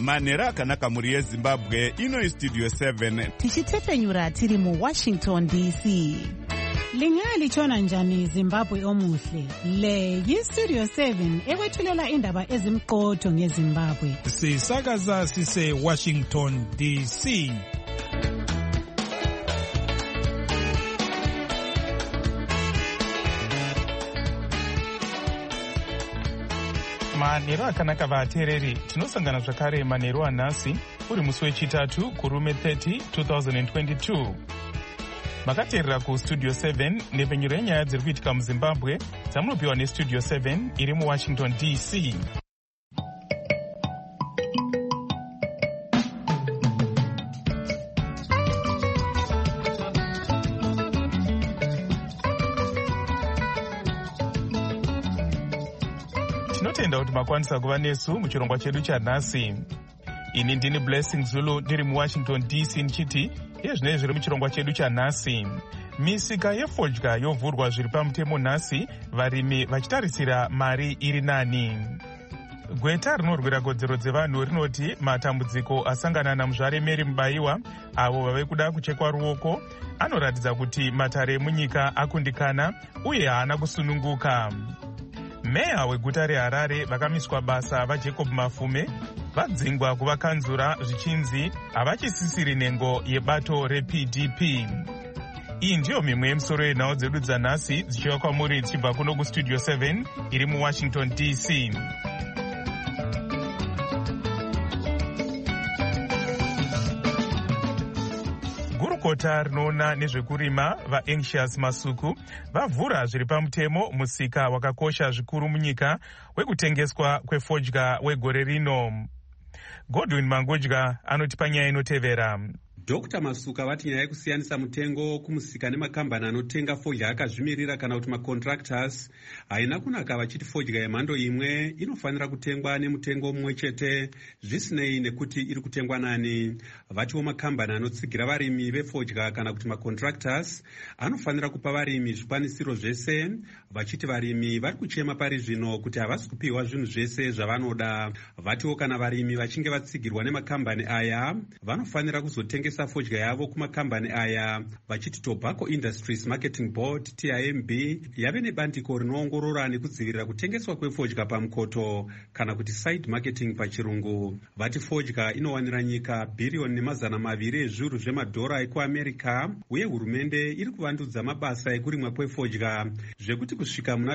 manhero akanaka mhuri yezimbabwe. Ino Studio 7 tichitepenyura tiri muWashington DC. Lingalitshona njani Zimbabwe omuhle? Le yiStudio 7 ekwethulela indaba ezimqotho ngeZimbabwe. Sisakaza sise Washington DC. Manhero akanaka vateereri, tinosangana zvakare manhero anhasi uri musi wechitatu kurume 30 2022. Makateerera kuStudio 7 nepenyuro yenyaya dziri kuitika muZimbabwe dzamunopiwa neStudio 7 iri muWashington DC. Tinotenda kuti makwanisa kuva nesu muchirongwa chedu chanhasi. Ini ndini Blessing Zulu ndiri muWashington DC nichiti yezvinenge zviri muchirongwa chedu chanhasi. Misika yefodya yovhurwa zviri pamutemo nhasi, varimi vachitarisira mari iri nani. Gweta rinorwira kodzero dzevanhu rinoti matambudziko asangana naMuzvare Mary Mubayiwa, avo vave kuda kuchekwa ruoko, anoratidza kuti matare emunyika akundikana uye haana kusununguka. Meya weguta reHarare vakamiswa basa vaJacob Mafume vadzingwa kuvakanzura zvichinzi havachisisiri nhengo yebato rePDP. Iyi ndiyo mimwe yemisoro yenhau dzedu dzanhasi dzichiva kwamuri dzichibva kuno kuStudio 7 iri muWashington DC. Gurukota rinoona nezvekurima vaAnxious Masuku vavhura zviri pamutemo musika wakakosha zvikuru munyika wekutengeswa kwefodya wegore rino. Godwin Mangodya anoti panyaya inotevera. Dr. Masuka vati nyaya yekusiyanisa mutengo kumusika nemakambani anotenga fodya akazvimirira kana kuti macontractors haina kunaka, vachiti fodya yemhando imwe inofanira kutengwa nemutengo mumwe chete zvisinei nekuti iri kutengwa nani. Vatiwo makambani anotsigira varimi vefodya kana kuti macontractors anofanira kupa varimi zvikwanisiro zvese, vachiti varimi vari kuchema pari zvino kuti havasi kupiwa zvinhu zvese zvavanoda. Vatiwo kana varimi vachinge vatsigirwa nemakambani aya vanofanira kuzotengesa fodya yavo kumakambani aya, vachiti Tobacco Industries Marketing Board TIMB yave nebandiko rinoongorora nekudzivirira kutengeswa kwefodya pamukoto kana kuti side marketing pachirungu. Vati fodya inowanira nyika bhiriyoni nemazana maviri ezviuru zvemadhora ekuAmerica, uye hurumende iri kuvandudza mabasa ekurimwa kwefodya zvekuti kusvika muna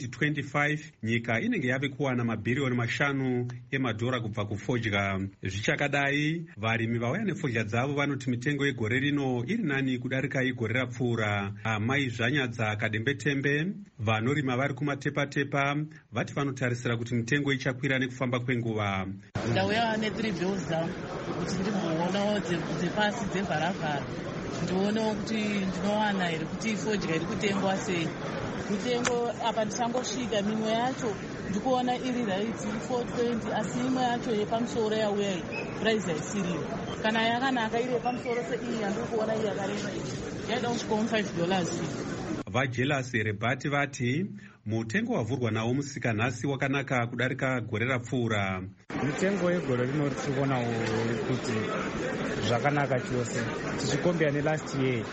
2025 nyika inenge yave kuwana mabhiriyoni 5 emadhora kubva kufodya. Zvichakadai, varimi vauya nefodya dzavo vanoti mitengo yegore rino iri nani kudarika igore rapfuura. Amai Zvanyadza Kadembetembe vanorima vari kumatepa-tepa vati vanotarisira kuti mitengo ichakwira nekufamba kwenguva. Ndauya ne3 bills dzangu kuti ndimboona dzepasi dzevharavhara ndionewo kuti ndinowana here kuti fodya iri kutengwa sei. Mitengo apa ndichangosvika mimwe yacho ndikuona iri raiti 420, asi imwe yacho yepamusoro yauya iyi price haisiriyo. Kana yakanaka iri yepamusoro seiyi yandiri kuona iyi yakareba yaida kusvikawo $5. VaJealous Rebhati vati mutengo wavhurwa nawo musika nhasi wakanaka kudarika gore rapfuura. Mutengo wegore rino tichiona kuti zvakanaka chose tichikombera nelast year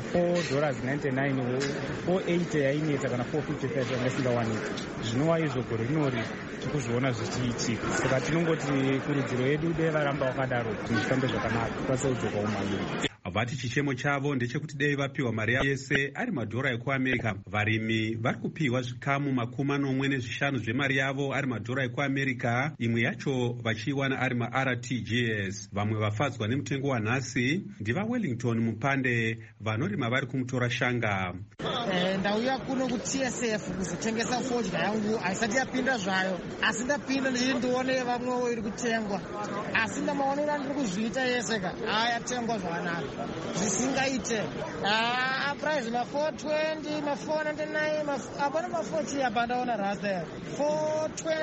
$4.99 480 yaineta kana 455 yanga isingawanika. Zvinova izvo gore rinori tikuzviona zvichiitika, saka tinongoti kurudziro yedu dei varamba wakadaro kuti zvifambe zvakanaka tikwanise kudzoka umamiri. Vati chichemo chavo ndechekuti dei vapiwa mari yese ari madhora ekuAmerica, varimi vari kupiwa zvikamu 45 zvemari yavo ari madhora ekuAmerica, imwe yacho vachiiwana ari maRTGS. Vamwe vafadzwa nemutengo wanhasi ndivaWellington Mupande vanorima vari kumutora shanga. Ndauya kuno kuTSF kuzotengesa fodya yangu haisati yapinda zvayo, asi ndapinda ndichiti ndione vamwewo iri kutengwa, asi ndamaonero andiri kuzviita yese ka yatengwa zvakanaka zvisingaite. Price ma420 ma499 apana ma40 apa ndaona rasta 420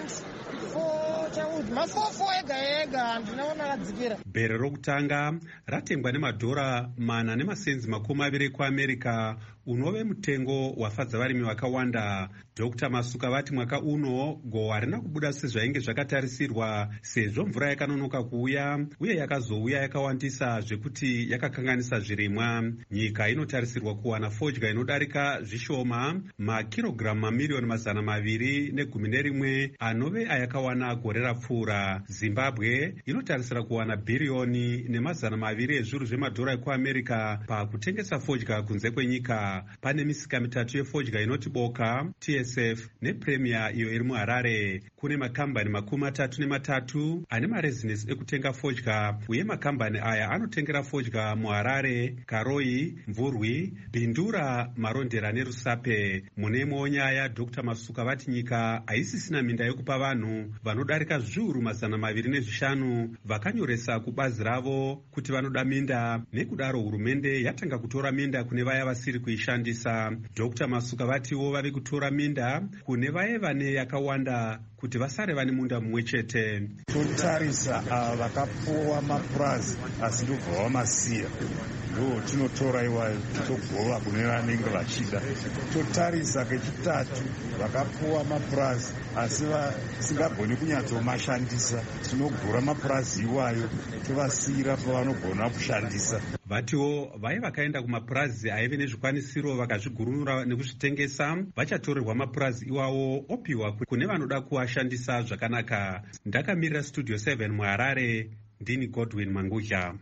mafofo ega ega handinaona akadzikira. Bhere rokutanga ratengwa nemadhora 4.20 kuamerica, unove mutengo wafadza varimi vakawanda. Dr. Masuka vati mwaka uno gohwa harina kubuda sezvainge zvakatarisirwa, sezvo mvura yakanonoka kuuya uye yakazouya yakawandisa zvekuti yakakanganisa zvirimwa. Nyika inotarisirwa kuwana fodya inodarika zvishoma makirogiramu mamiliyoni 211 anove ayakawana gore rapfuura. Zimbabwe inotarisira kuwana bhiriyoni ne200 ezviuru zvemadhora ekuamerica pakutengesa fodya kunze kwenyika. Pane misika mitatu yefodya inoti Boka, TSF nePremier iyo iri muHarare. Kune makambani 33 ane marezinesi ekutenga fodya, uye makambani aya anotengera fodya muHarare, Karoi, Mvurwi, Bindura, Marondera neRusape. Munemwewo nyaya, Dr. Masuka vati nyika haisisina minda yekupa vanhu vanodarika zviuru 205 vakanyoresa kubazi ravo kuti vanoda minda, nekudaro hurumende yatanga kutora minda kune vaya vasiri kuishandisa. Dr. Masuka vatiwo vave kutora minda kune vaye vane yakawanda kuti vasare vane munda mumwe chete. Totarisa vakapuwa mapurazi asi ndobva vamasiya, ndo tinotora iwayo togova kune vanenge vachida. Totarisa kechitatu vakapuwa mapurazi asi vasingagoni kunyatsomashandisa, tinogura mapurazi iwayo tovasiyira pavanogona kushandisa. Vatiwo vai vakaenda kumapurazi aive nezvikwanisiro vakazvigurunura nekuzvitengesa vachatorerwa mapurazi iwawo opiwa kune vanoda kuashandisa zvakanaka. Ndakamirira Studio 7 muHarare, ndini Godwin Mangudya.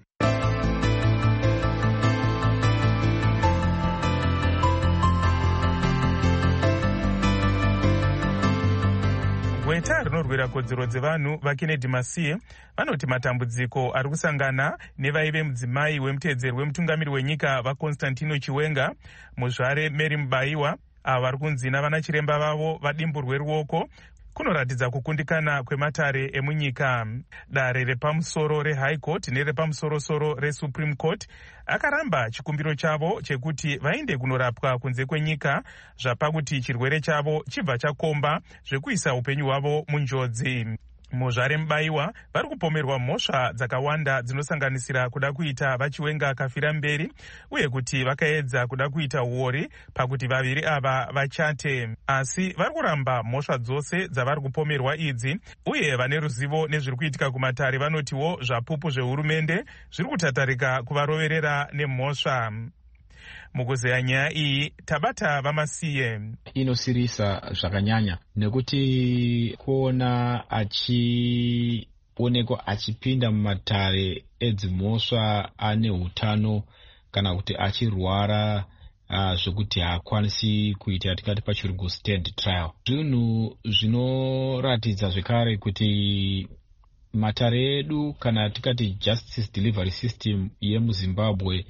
Gweta rinorwira kodzero dzevanhu vaKennedy Masiye vanoti matambudziko ari kusangana nevaive mudzimai wemutedzeri wemutungamiri wenyika vaConstantino Chiwenga, muzvare Mary Mubaiwa, ava vari kunzi navana chiremba vavo vadimburwe ruoko, kunoratidza kukundikana kwematare emunyika. Dare repamusoro reHigh Court nerepamusoro-soro reSupreme Court akaramba chikumbiro chavo chekuti vaende kunorapwa kunze kwenyika, zvapakuti chirwere chavo chibva chakomba zvekuisa upenyu hwavo munjodzi. Muzvare Mubaiwa vari kupomerwa mhosva dzakawanda dzinosanganisira kuda kuita vaChiwenga kafira mberi, uye kuti vakaedza kuda kuita uori pakuti vaviri ava vachate. Asi vari kuramba mhosva dzose dzavari kupomerwa idzi, uye vane ruzivo nezviri kuitika kumatare vanotiwo zvapupu zvehurumende zviri kutatarika kuvaroverera nemhosva. Mukuzeya nyaya iyi tabata vamasiye. Inosirisa zvakanyanya nekuti kuona achionekwa achipinda mumatare edzimhosva ane hutano kana kuti achirwara zvekuti haakwanisi kuita yatingati pachirungu stand trial. Zvinhu zvinoratidza zvekare kuti matare edu kana tikati justice delivery system yemuZimbabwe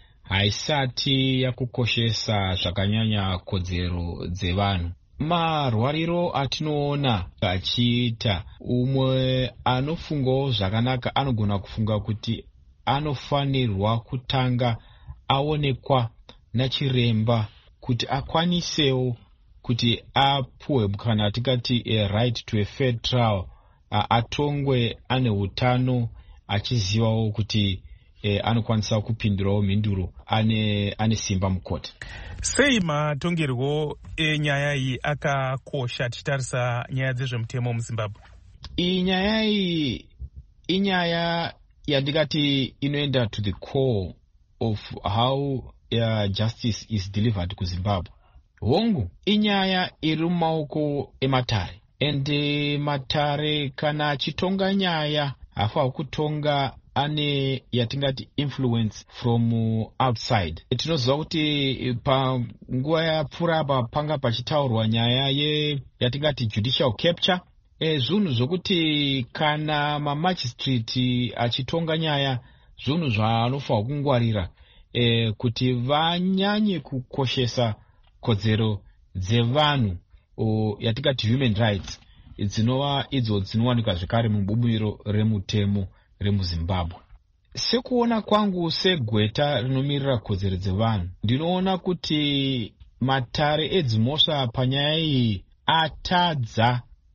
haisati yakukoshesa zvakanyanya kodzero dzevanhu. Marwariro atinoona achiita, umwe anofungawo zvakanaka anogona kufunga kuti anofanirwa kutanga aonekwa nachiremba kuti akwanisewo kuti apuwe kana tikati a right to a fair trial, atongwe ane hutano achizivawo kuti anokwanisa kupindurawo mhinduro ane simba mukoti. Sei matongerwo enyaya iyi akakosha tichitarisa nyaya dzezvemutemo muZimbabwe? Iyi nyaya iyi inyaya yandikati inoenda to the core of how justice is delivered kuZimbabwe. Hongu inyaya iri mumaoko ematare, ende matare kana achitonga nyaya hafa kutonga ane yatingati influence from outside. Tinoziva kuti panguva yapfuura apa panga pachitaurwa nyaya yatingati judicial capture. Zvinhu zvokuti kana mamagistrate achitonga nyaya, zvinhu zvaanofanirwa kungwarira kuti vanyanye kukoshesa kodzero dzevanhu yatingati human rights, dzinova idzo dzinowanikwa zvekare mubumbiro remutemo remuZimbabwe. Sekuona kwangu segweta rinomirira kodzero dzevanhu, ndinoona kuti matare edzimhosva panyaya iyi atadza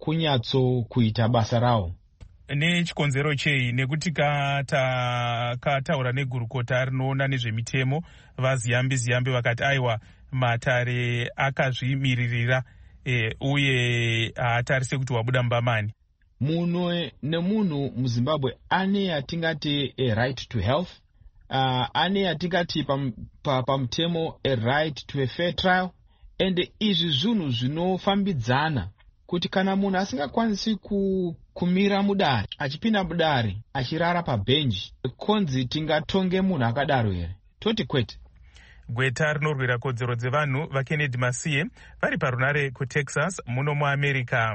kunyatso kuita basa rawo. Nechikonzero chei? Nekuti kataura negurukota rinoona nezvemitemo vaziyambi vakati aiwa Matare akazvimiririra uye haatarise kuti wabuda mbamani. Munhu nemunhu muZimbabwe ane yatingati a right to health, ane yatingati pamutemo a right to a fair trial, and izvi zvinhu zvinofambidzana kuti kana munhu asingakwanisi kumira mudare, achipinda mudare, achirara pabhenji, konzi tingatonge munhu akadaro here? Toti kwete. Gweta rinorwira kodzero dzevanhu vaKennedy Masiye vari parunare kuTexas muno muAmerica.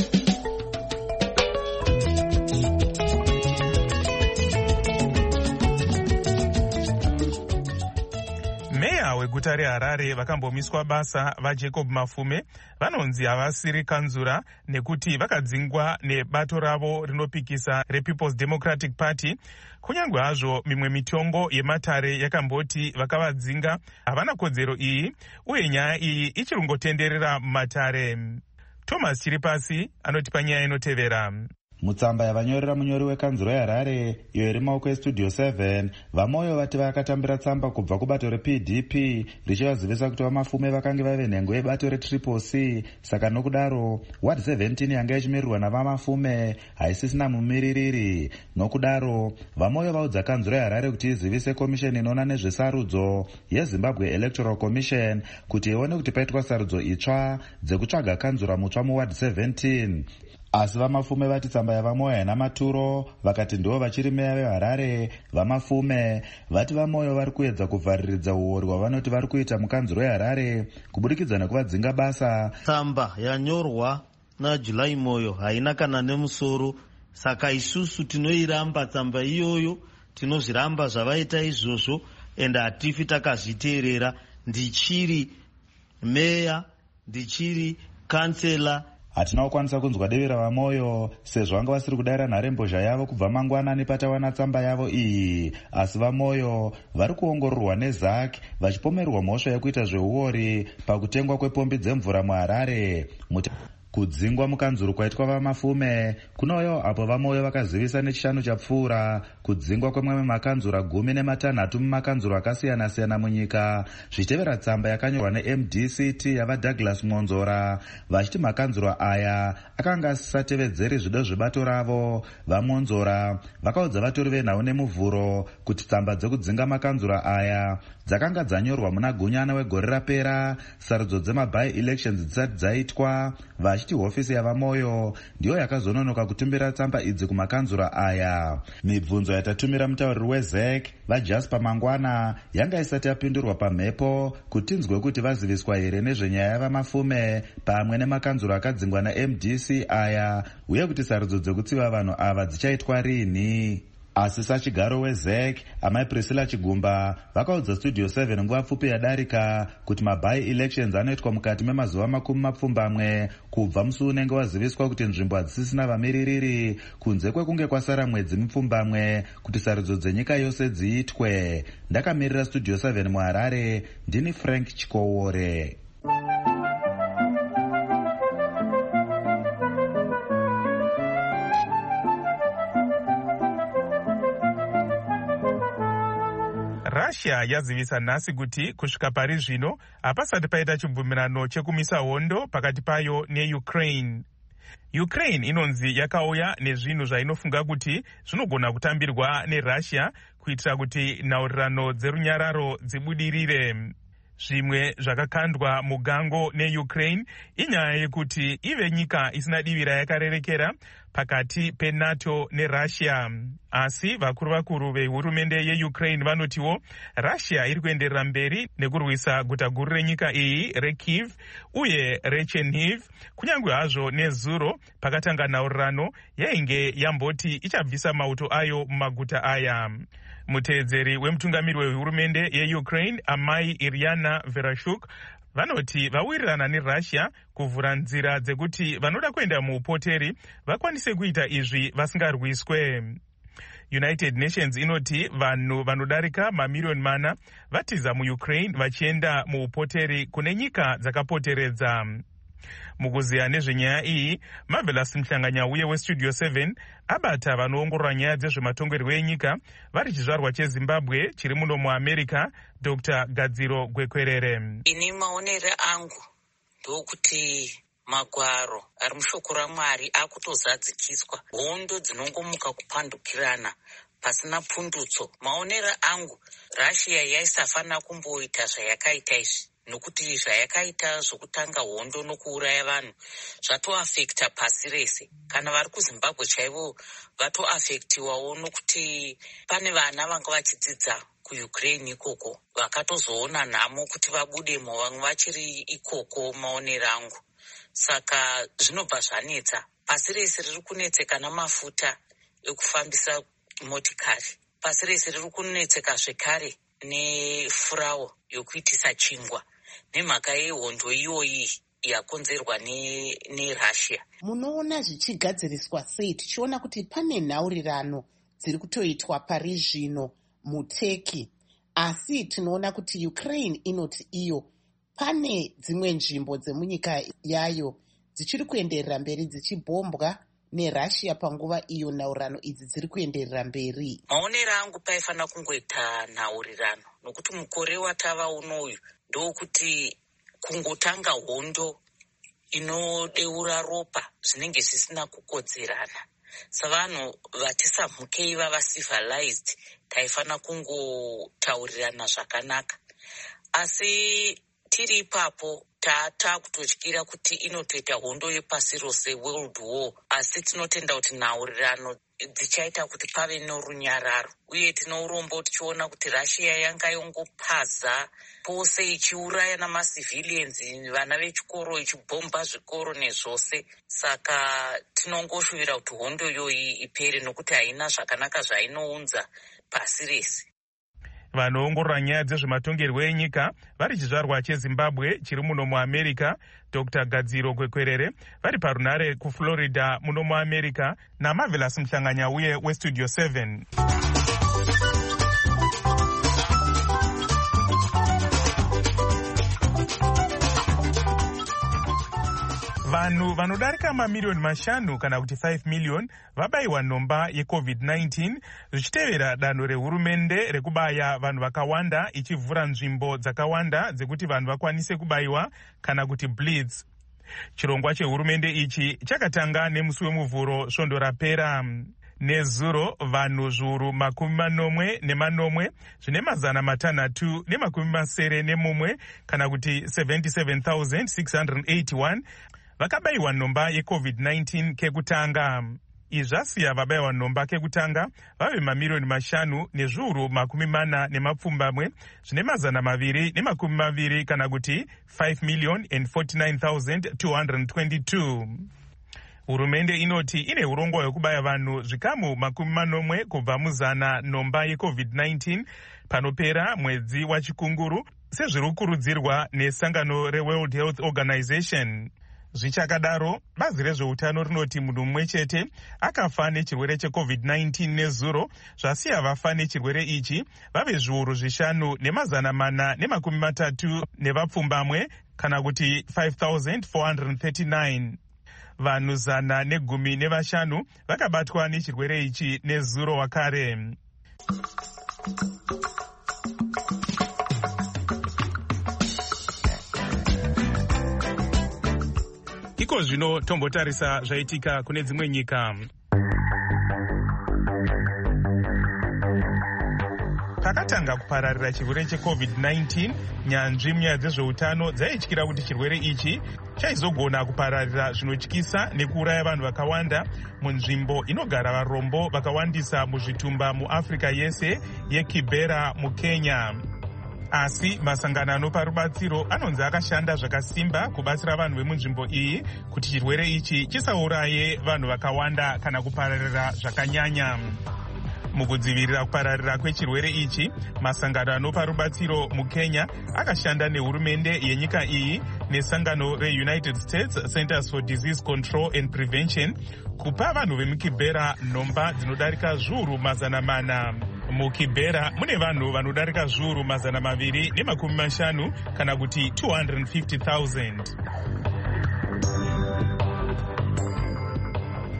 Meya weguta reHarare vakambomiswa basa vaJacob Mafume vanonzi havasiri kanzura nekuti vakadzingwa nebato ravo rinopikisa rePeople's Democratic Party. Kunyange hazvo mimwe mitongo yeMatare yakamboti vakavadzinga havana kodzero iyi uye nyaya iyi ichirungotenderera muMatare. Thomas Chiripasi anotipa nyaya inotevera. Mutsamba yavanyorera munyori wekanzuro yeHarare iyo iri maoko eStudio 7, Vamoyo vati vakatambira tsamba kubva kubato rePDP richivazivisa kuti vaMafume vakange vave nhengo yebato reCCC. Saka nokudaro Ward 17 yanga ichimirirwa navaMafume haisisina mumiririri. Nokudaro Vamoyo vaudza kanzuro yeHarare kuti izivise komisheni inoona nezvesarudzo yeZimbabwe Electoral Commission kuti ione kuti paitwa sarudzo itsva dzekutsvaga kanzura mutsva muWard 17. Asi vaMafume vati tsamba yavaMoyo haina maturo, vakati ndivo vachiri meya veHarare. VaMafume vati vaMoyo vari kuedza kuvhariridza uori hwavanoti vari kuita mukanzuro yeHarare kubudikidza nekuvadzinga basa. Tsamba yanyorwa naJulai Moyo haina kana nemusoro, saka isusu tinoiramba tsamba iyoyo, tinozviramba zvavaita izvozvo ende hatifi takazviteerera. Ndichiri meya, ndichiri kansela. Hatina kukwanisa kunzwa devi ravaMoyo sezvo vanga vasiri kudayira nharembozha yavo kubva mangwanani patawana tsamba yavo iyi. Asi vaMoyo vari kuongororwa neZAC vachipomerwa mhosva yekuita zveuori pakutengwa kwepombi dzemvura muHarare. Kudzingwa mukanzuro kwaitwa vaMafume kunouyawo apo vaMoyo vakazivisa nechishanu chapfuura kudzingwa kwemwe makanzura 16 mumakanzuro akasiyana-siyana munyika, zvichitevera tsamba yakanyorwa neMDCT yavaDouglas Monzora vachiti makanzuro aya akanga asisatevedzeri zvido zvebato ravo. VaMonzora vakaudza vatori venhau nemuvhuro kuti tsamba dzekudzinga makanzuro aya dzakanga dzanyorwa muna gunyana wegore rapera, sarudzo dzemaby elections dzisati dzaitwa, vachiti hofisi yavaMoyo ndiyo yakazononoka kutumbira tsamba idzi kumakanzura aya. Mibvunzo yatatumira mutauriri weZAC vaJasper Mangwana yanga isati yapindurwa pamhepo kuti tinzwe kuti vaziviswa here nezvenyaya yavaMafume pamwe nemakanzuro akadzingwa naMDC aya uye kuti sarudzo dzekutsiva vanhu ava dzichaitwa rini. Asi sachigaro weZAC amai Priscilla Chigumba vakaudza Studio 7 nguva pfupi yadarika kuti maby elections anoitwa mukati memazuva 20 kubva musi unenge waziviswa kuti nzvimbo hadzisisina vamiririri kunze kwekunge kwasara mwedzi mupfumbamwe kuti sarudzo dzenyika yose dziitwe. Ndakamirira Studio 7 muHarare, ndini Frank Chikowore. Russia yazivisa nhasi kuti kusvika pari zvino hapasati paita chibvumirano chekumisa hondo pakati payo neUkraine. Ukraine inonzi yakauya nezvinhu zvainofunga kuti zvinogona kutambirwa neRussia kuitira kuti nhaurirano dzerunyararo dzibudirire. Zvimwe zvakakandwa mugango neUkraine inyaya yekuti ive nyika isina divi rayakarerekera pakati peNATO neRussia. Asi vakuru vehurumende yeUkraine vanotiwo Russia iri kuenderera mberi nekurwisa guta guru renyika iyi reKyiv uye reChernihiv, kunyange hazvo nezuro pakatanga nhaurirano yainge yamboti ichabvisa mauto ayo mumaguta aya. Muteedzeri wemutungamiri wehurumende yeUkraine amai Iryana Vereshchuk vanoti vawirirana neRussia kuvhura nzira dzekuti vanoda kuenda muupoteri vakwanise kuita izvi vasingarwiswe. United Nations inoti vanhu vanodarika mamiliyoni 4 vatiza muUkraine vachienda muupoteri kune nyika dzakapoteredza. Mukuziya nezvenyaya iyi, Marvelous Mhlanganyauye weStudio 7 abata vanoongorora nyaya dzezvematongerwo enyika vari chizvarwa cheZimbabwe chiri muno muAmerica, Dr. Gadziro Gwekwerere. Ini maonere angu ndokuti magwaro ari mushoko raMwari akutozadzikiswa, hondo dzinongomuka kupandukirana pasina pundutso. Maonere angu, Russia yaisafana kumboita zvayakaita izvi, nokuti zvayakaita zvokutanga hondo nokuuraya vanhu zvatoafekta pasi rese. Kana vari kuZimbabwe chaivo vatoafektiwawo nokuti pane vana vanga vachidzidza kuUkraine ikoko vakatozoona nhamo kuti vabudemo, vamwe vachiri ikoko. Maonero angu, saka zvinobva zvanetsa. Pasi rese riri kunetseka namafuta ekufambisa motikari. Pasi rese riri kunetseka zvekare nefurawo yokuitisa chingwa nemhaka yehondo iyoyi yakonzerwa neRussia. Munoona zvichigadziriswa sei tichiona kuti pane nhaurirano dziri kutoitwa pari zvino muTurkey, asi tinoona kuti Ukraine inoti iyo pane dzimwe nzvimbo dzemunyika yayo dzichiri kuenderera mberi dzichibhombwa neRussia panguva iyo nhaurirano idzi dziri kuenderera mberi. Maonero angu paifana kungoita nhaurirano, nokuti mukore watava unoyu ndokuti kungotanga hondo inodeura ropa zvinenge zvisina kukodzerana. Savanhu vatisamhukei vava civilized taifana kungotaurirana zvakanaka, asi tiri ipapo takutotyira kuti inotoita hondo yepasi rose, world war. Asi tinotenda kuti nhaurirano dzichaita kuti pave norunyararo, uye tinourombo tichiona kuti Russia yanga yongopaza pose ichiuraya namacivilians, vana vechikoro ichibhomba zvikoro nezvose. Saka tinongoshuvira kuti hondo iyoyi ipere, nokuti haina zvakanaka zvainounza pasi rese. Vanoongorora nyaya dzezvematongerwo enyika vari chizvarwa cheZimbabwe chiri muno muAmerica, Dr. Gadziro Gwekwerere vari parunare kuFlorida muno muAmerica, naMarvelous Mhlanganyauye weStudio 7. Vanhu vanodarika mamiliyoni 5 kana kuti 5 million vabayiwa nhomba yeCovid-19 zvichitevera danho rehurumende rekubaya vanhu vakawanda, ichivhura nzvimbo dzakawanda dzekuti vanhu vakwanise kubayiwa kana kuti bleeds. Chirongwa chehurumende ichi chakatanga nemusi wemuvhuro svondo rapera. Nezuro vanhu zviuru 80 zvine mazana 391 kana kuti 77,681 vakabayiwa nhomba yeCovid-19 kekutanga. Izvasiya vabayiwa nhomba kekutanga vave mamiliyoni 5 nezviuru 40 zvine mazana 220 kana kuti 5,049,222. Hurumende inoti ine urongwa hwekubaya vanhu zvikamu 40 kubva muzana nhomba yeCovid-19 panopera mwedzi wachikunguru, sezviri kukurudzirwa nesangano reWorld Health Organization. Zvichakadaro, bazi rezveutano rinoti munhu mumwe chete akafa nechirwere cheCovid-19 nezuro, zvasiya vafa nechirwere ichi vave zviuru 5,430 nevapfumbamwe kana kuti 5,439. Vanhu 115 vakabatwa nechirwere ichi nezuro wakare. Iko zvino tombotarisa zvaitika kune dzimwe nyika. Pakatanga kupararira chirwere cheCovid-19, nyanzvi munyaya dzezveutano dzaityira kuti chirwere ichi chaizogona kupararira zvinotyisa nekuuraya vanhu vakawanda munzvimbo inogara varombo vakawandisa muzvitumba muAfrica yese yeKibera muKenya. Asi masangano anopa rubatsiro anonzi akashanda zvakasimba kubatsira vanhu vemunzvimbo iyi kuti chirwere ichi chisauraye vanhu vakawanda kana kupararira zvakanyanya. Mukudzivirira kupararira kwechirwere ichi, masangano anopa rubatsiro muKenya akashanda nehurumende yenyika iyi nesangano reUnited States Centers for Disease Control and Prevention kupa vanhu vemukibera nhomba dzinodarika zviuru 400. Mukibera mune vanhu vanodarika zviuru 250 kana kuti 250,000.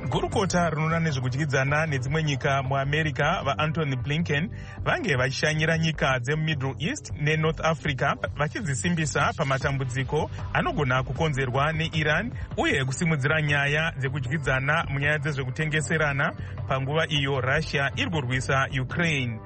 gurukota rinoona nezvekudyidzana nedzimwe nyika muamerica vaanthony blinken vange vachishanyira nyika dzemumiddle east nenorth africa vachidzisimbisa pamatambudziko anogona kukonzerwa neiran uye kusimudzira nyaya dzekudyidzana munyaya dzezvekutengeserana panguva iyo russia iri kurwisa ukraine.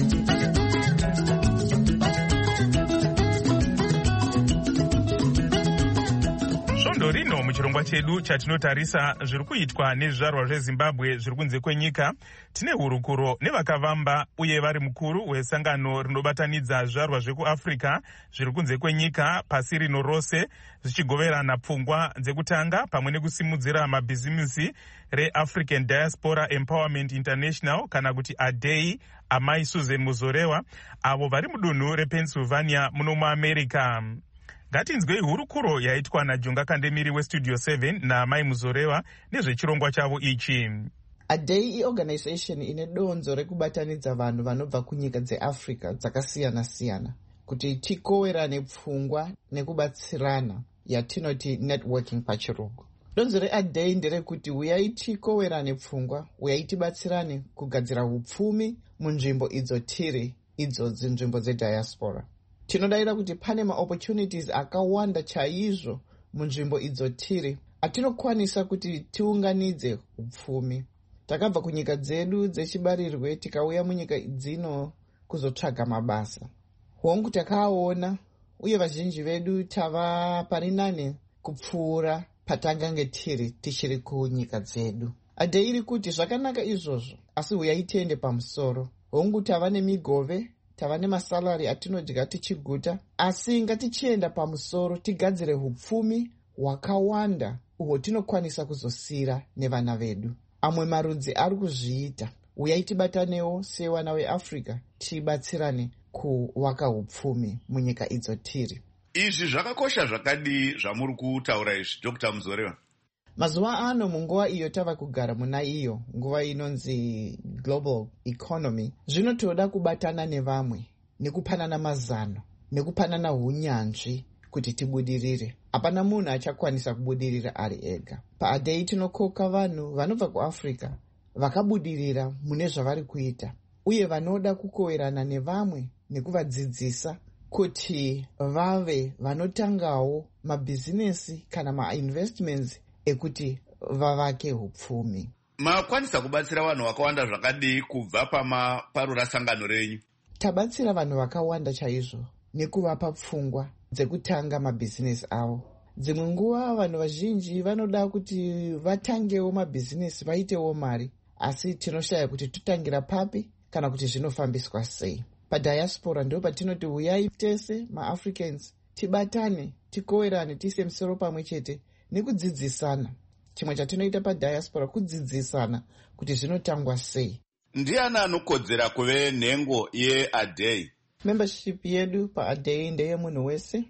Svondo rino muchirongwa chedu chatinotarisa zviri kuitwa nezvizvarwa zvezimbabwe zviri kunze kwenyika, tine hurukuro nevakavamba uye vari mukuru wesangano rinobatanidza zvizvarwa zvekuafrica zviri kunze kwenyika pasi rino rose zvichigoverana pfungwa dzekutanga pamwe nekusimudzira mabhizimisi reAfrican Diaspora Empowerment International kana kuti ADEI amai Susan Muzorewa avo vari mudunhu rePennsylvania muno muamerica. Ngatinzwei hurukuro yaitwa naJonga Kandemiri weStudio 7 naamai Muzorewa nezvechirongwa chavo ichi. ADEI iorganization ine donzo rekubatanidza vanhu vanobva kunyika dzeAfrica dzakasiyana-siyana kuti tikowerane pfungwa nekubatsirana, yatinoti networking pachirungu. Donzo reADEI nderekuti uyai tikowerane pfungwa, uyai tibatsirane kugadzira hupfumi munzvimbo idzo tiri idzodzi nzvimbo dzediaspora. Tinodaira kuti pane maopportunities akawanda chaizvo munzvimbo idzo tiri atinokwanisa kuti tiunganidze upfumi. Takabva kunyika dzedu dzechibarirwe tikauya munyika dzino kuzotsvaga mabasa. Hongu takaona uye vazhinji vedu tava pari nane kupfuura patangange tiri tichiri kunyika dzedu. ADEI iri kuti zvakanaka izvozvo, asi uyai tiende pamusoro. Hongu tava nemigove, tava nemasalari atinodya tichiguta, asi ngatichienda pamusoro tigadzire hupfumi hwakawanda uhwo tinokwanisa kuzosira nevana vedu. Amwe marudzi ari kuzviita. Uyai tibatanewo sevana veAfrica tibatsirane kuvaka hupfumi munyika idzo tiri. Izvi zvakakosha zvakadii zvamuri kutaura izvi, Dr. Muzorewa? Mazuva ano munguva iyo tava kugara muna iyo nguva inonzi global economy, zvinotoda kubatana nevamwe nekupanana mazano nekupanana hunyanzvi kuti tibudirire. Hapana munhu achakwanisa kubudirira ari ega. PaADEI tinokoka vanhu vanobva kuAfrica vakabudirira mune zvavari kuita uye vanoda kukoverana nevamwe nekuvadzidzisa kuti vave vanotangawo mabhizinesi kana mainvestments ekuti vavake hupfumi. Makwanisa kubatsira vanhu vakawanda zvakadii kubva parura sangano renyu? Tabatsira vanhu vakawanda chaizvo nekuvapa pfungwa dzekutanga mabhizinesi avo. Dzimwe nguva vanhu vazhinji vanoda kuti vatangewo mabhizinesi vaitewo mari, asi tinoshaya kuti totangira papi kana kuti zvinofambiswa sei. Padiaspora ndo patinoti uyai tese maAfricans tibatane, tikowerane, tiise misoro pamwe chete nekudzidzisana. Chimwe chatinoita padiaspora kudzidzisana kuti zvinotangwa sei. Ndiani anokodzera kuve nhengo yeADEI? Membership yedu paADEI ndeye munhu wese.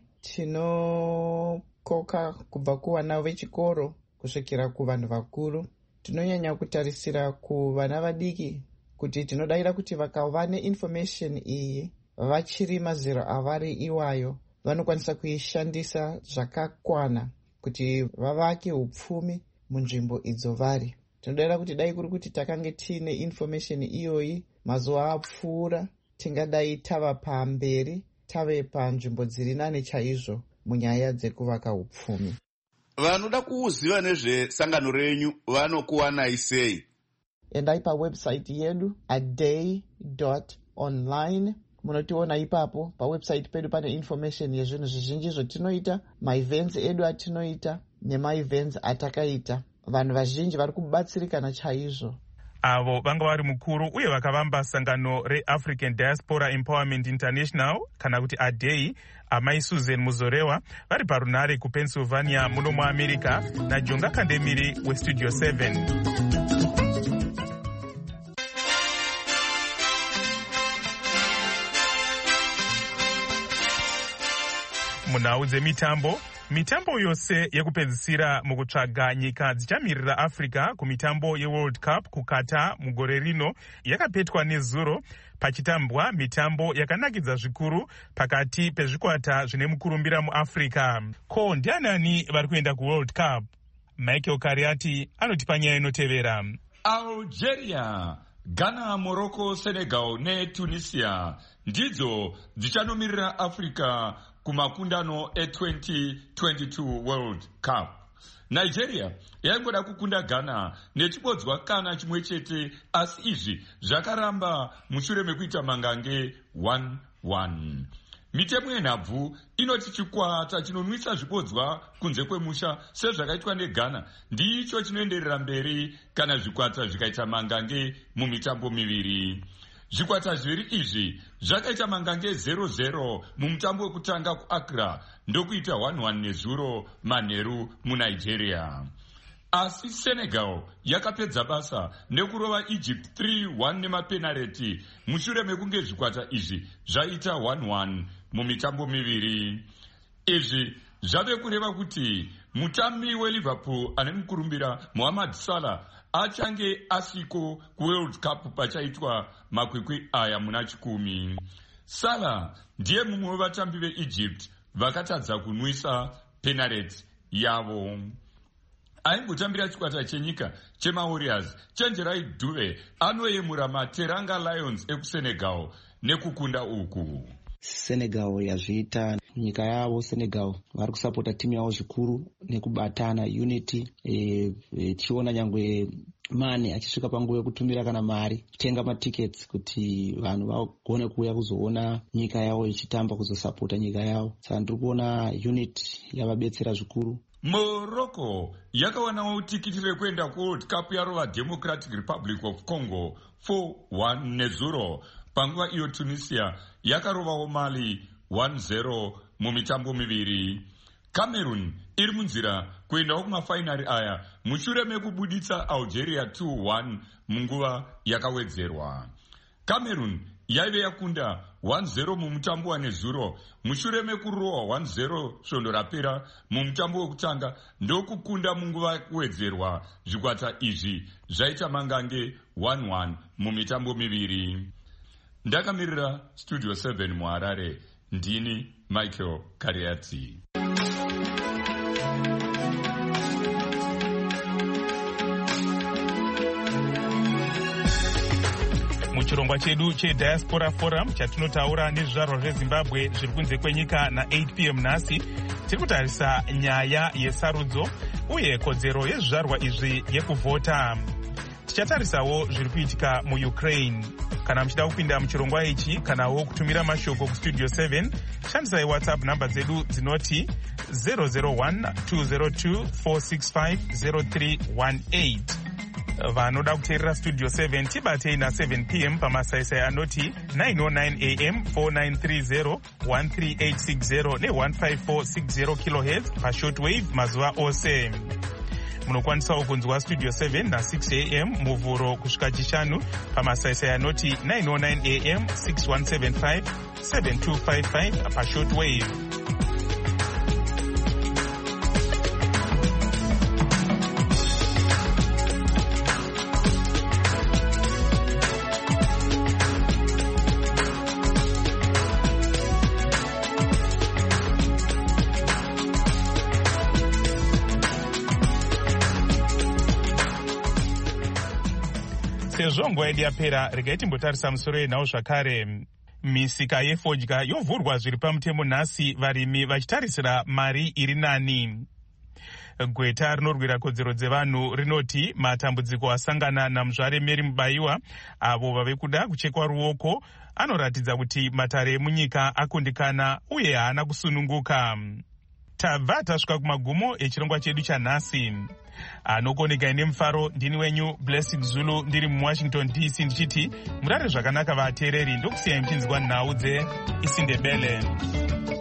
Tinokoka kubva kuvana vechikoro kusvikira kuvanhu vakuru. Tinonyanya kutarisira kuvana vadiki kuti tinodaira kuti vakava neinformation iyi vachiri mazera avari iwayo vanokwanisa kuishandisa zvakakwana kuti vavake hupfumi munzvimbo idzo vari. Tinodaira kuti dai kuri kuti takange tiine information iyoyi mazuva apfuura, tingadai tava pamberi, tave panzvimbo dziri nane chaizvo munyaya dzekuvaka hupfumi. Vanoda kuziva nezvesangano renyu vanokuwanai sei? Endai pawebsite yedu adei.online. Munotiona ipapo. Pawebsite pedu pane information yezvinhu zvizhinji zvotinoita, maevents edu atinoita nemaevents atakaita. Vanhu vazhinji vari kubatsirikana chaizvo. Avo vanga vari mukuru uye vakavamba sangano reAfrican Diaspora Empowerment International kana kuti ADEI amai Susan Muzorewa vari parunare kuPennsylvania muno muAmerica naJonga Kandemiri weStudio 7. Munhau dzemitambo, mitambo yose yekupedzisira mukutsvaga nyika dzichamirira Africa kumitambo yeWorld Cup kuKatar mugore rino yakapetwa nezuro pachitambwa mitambo yakanakidza zvikuru pakati pezvikwata zvine mukurumbira muAfrica. Ko ndianani vari kuenda kuWorld Cup? Michael Kariati anotipa nyaya inotevera. Algeria, Ghana, Morocco, Senegal neTunisia ndidzo dzichanomirira Africa kumakundano e2022 World Cup. Nigeria yaingoda kukunda Ghana nechibodzwa kana chimwe chete, asi izvi zvakaramba mushure mekuita mangange 1-1. Mitemo yenhabvu inoti chikwata chinonwisa zvibodzwa kunze kwemusha sezvakaitwa neGhana ndicho chinoenderera mberi kana zvikwata zvikaita mangange mumitambo miviri. Zvikwata zviviri izvi zvakaita mangange 0-0 mumutambo wekutanga kuAccra ndokuita 1-1 nezuro manheru muNigeria. Asi Senegal yakapedza basa nekurova Egypt 3-1 nemapenareti mushure mekunge zvikwata izvi zvaita 1-1 mumitambo miviri. Izvi zvave kureva kuti mutambi weLiverpool ane mukurumbira Mohamed Salah achange asiko kuWorld Cup pachaitwa makwikwi aya muna 10. Salah ndiye mumwe wevatambi veEgypt vakatadza kunwisa penalty yavo. Aimbotambira chikwata chenyika chemaWarriors, Chenjerai Dube anoyemura maTeranga Lions ekuSenegal nekukunda uku. Senegal yazviita nyika yavo. Senegal vari kusapota timu yavo zvikuru nekubatana unity, tichiona nyangwe Mane achisvika panguva yekutumira kana mari kutenga matickets kuti vanhu vagone kuuya kuzoona nyika yavo ichitamba, kuzosapota nyika yavo. Saka ndiri kuona unity yavabetsera zvikuru. Morocco yakawanawo tikiti rekuenda kuWorld Cup yarova Democratic Republic of Congo 4-1 nezuro. Panguva iyo Tunisia yakarovawo Mali 1-0 mumitambo miviri. Cameroon iri munzira kuendawo kumafainari aya mushure mekubuditsa Algeria 2-1 munguva yakawedzerwa. Cameroon yaive yakunda 1-0 mumutambo wanezuro mushure mekurowa 1-0 svondo rapera mumutambo wekutanga ndokukunda munguva kuwedzerwa. Zvikwata izvi zvaita mangange 1-1 mumitambo miviri. Ndakamirira Studio 7 muHarare, ndini Michael Kariati. Muchirongwa chedu cheDiaspora Forum chatinotaura nezvizvarwa zveZimbabwe zviri kunze kwenyika na8 p.m. nhasi, tiri kutarisa nyaya yesarudzo uye kodzero yezvizvarwa izvi yekuvhota. Tichatarisawo zviri kuitika muUkraine. Kana muchida kupinda muchirongwa ichi kanawo kutumira mashoko kustudio 7, shandisai WhatsApp namba dzedu dzinoti 001-202-465-0318. Vanoda kuteerera Studio 7 tibatei na7 p.m. pamasaisai anoti 909 am 4930 13860 ne15460 kHz pashortwave mazuva ose. Munokwanisawo kunzwa Studio 7 na6 am muvhuro kusvika chishanu pamasaisai anoti 909 am 6175 7255 pashortwave. Sezvo nguva yedu yapera, regai timbotarisa musoro yenhau zvakare. Misika yefodya yovhurwa zviri pamutemo nhasi, varimi vachitarisira mari iri nani. Gweta rinorwira kodzero dzevanhu rinoti matambudziko asangana naMuzvare Mary Mubayiwa, avo vave kuda kuchekwa ruoko, anoratidza kuti matare emunyika akundikana uye haana kusununguka. Tabva tasvika kumagumo echirongwa chedu chanhasi. Anokoneka nemufaro, ndini wenyu Blessing Zulu, ndiri muWashington DC ndichiti murare zvakanaka vateereri, ndokusiyai muchinzwa nhau dzeIsindebele.